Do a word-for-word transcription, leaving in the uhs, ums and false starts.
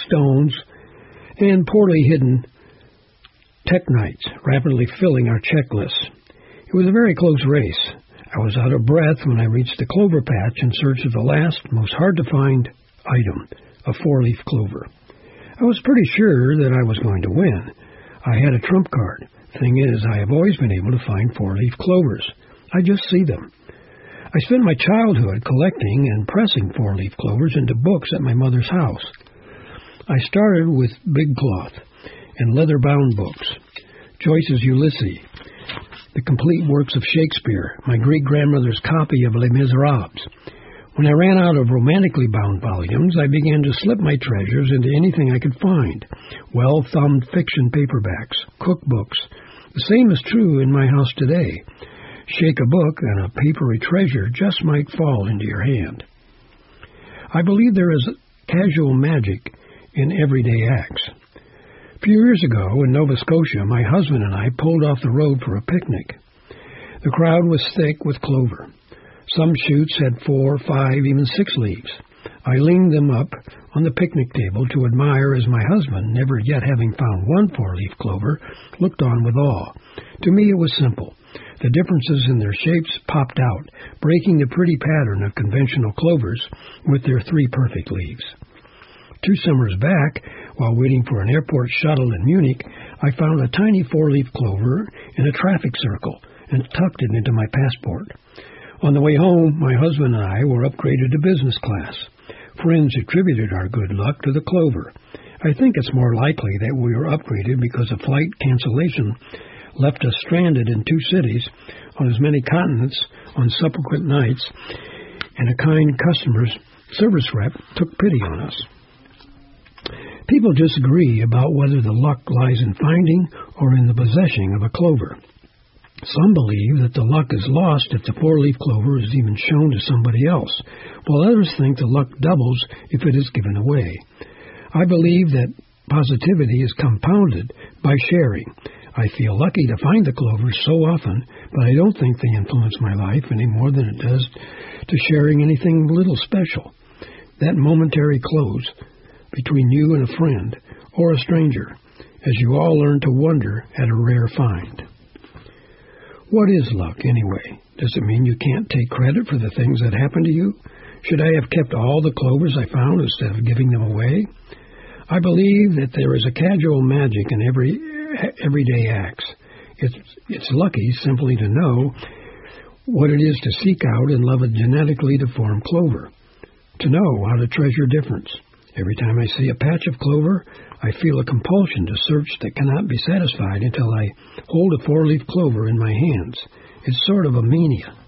stones, and poorly hidden teknites rapidly filling our checklists. It was a very close race. I was out of breath when I reached the clover patch in search of the last, most hard-to-find item, a four-leaf clover. I was pretty sure that I was going to win. I had a trump card. Thing is, I have always been able to find four-leaf clovers. I just see them. I spent my childhood collecting and pressing four-leaf clovers into books at my mother's house. I started with big cloth and leather-bound books, Joyce's Ulysses, the complete works of Shakespeare, my great-grandmother's copy of Les Miserables. When I ran out of romantically bound volumes, I began to slip my treasures into anything I could find, well-thumbed fiction paperbacks, cookbooks. The same is true in my house today. Shake a book and a papery treasure just might fall into your hand. I believe there is casual magic in everyday acts. A few years ago in Nova Scotia, my husband and I pulled off the road for a picnic. The crowd was thick with clover. Some shoots had four, five, even six leaves. I leaned them up on the picnic table to admire as my husband, never yet having found one four-leaf clover, looked on with awe. To me it was simple. The differences in their shapes popped out, breaking the pretty pattern of conventional clovers with their three perfect leaves. Two summers back, while waiting for an airport shuttle in Munich, I found a tiny four-leaf clover in a traffic circle and tucked it into my passport. On the way home, my husband and I were upgraded to business class. Friends attributed our good luck to the clover. I think it's more likely that we were upgraded because a flight cancellation left us stranded in two cities on as many continents on subsequent nights, and a kind customer's service rep took pity on us. People disagree about whether the luck lies in finding or in the possessing of a clover. Some believe that the luck is lost if the four-leaf clover is even shown to somebody else, while others think the luck doubles if it is given away. I believe that positivity is compounded by sharing. I feel lucky to find the clovers so often, but I don't think they influence my life any more than it does to sharing anything little special. That momentary close between you and a friend or a stranger, as you all learn to wonder at a rare find. What is luck, anyway? Does it mean you can't take credit for the things that happen to you? Should I have kept all the clovers I found instead of giving them away? I believe that there is a casual magic in every everyday acts. It's, it's lucky simply to know what it is to seek out and love a genetically deformed clover, to know how to treasure difference. Every time I see a patch of clover, I feel a compulsion to search that cannot be satisfied until I hold a four-leaf clover in my hands. It's sort of a mania.